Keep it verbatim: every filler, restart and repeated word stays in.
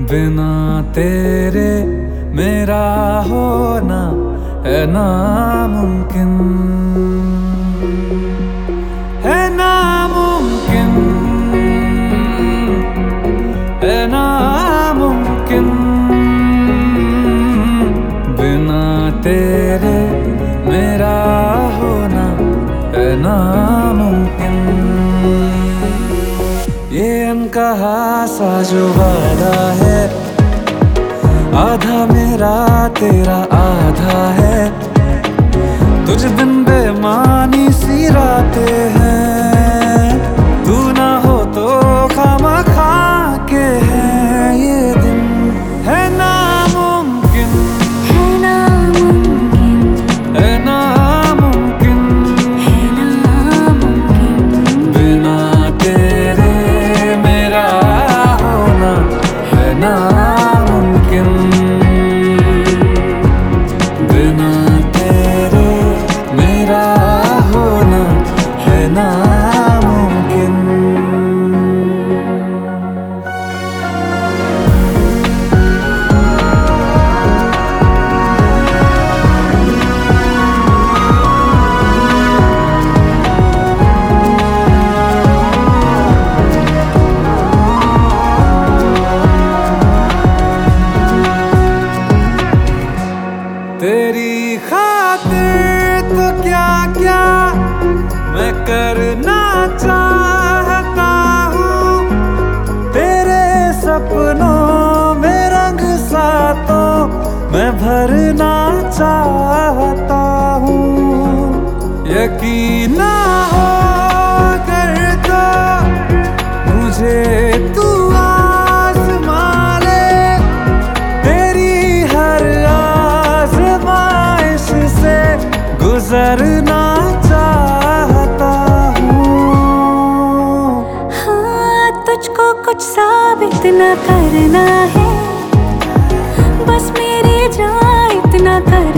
बिना तेरे मेरा होना है नामुमकिन, है नामुमकिन, है नामुमकिन। बिना तेरे मेरा होना है नामुमकिन। ये अनकहा सा जो वादा है, आधा मेरा तेरा आधा है। तुझ बिन बेमानी सी रातें हैं, तू ना हो तो खामखा के है ये दिन। है नामुमकिन, है नामुमकिन, है नामुमकिन, है नामुमकिन। बिना तेरे मेरा होना है नामुमकिन। बिना तेरे मेरा होना है नामुमकिन। तेरी खातिर तो क्या क्या मैं करना चाहता हूँ। तेरे सपनों में रंग सा तो मैं भरना चाहता हूँ। यकीन ना हो कर तो मुझे तू आज़मा ले, तेरी हर आज़माइश से गुजरना चाहता हूँ। हाँ, तुझको कुछ साबित न करना है, बस मेरे जान इतना कर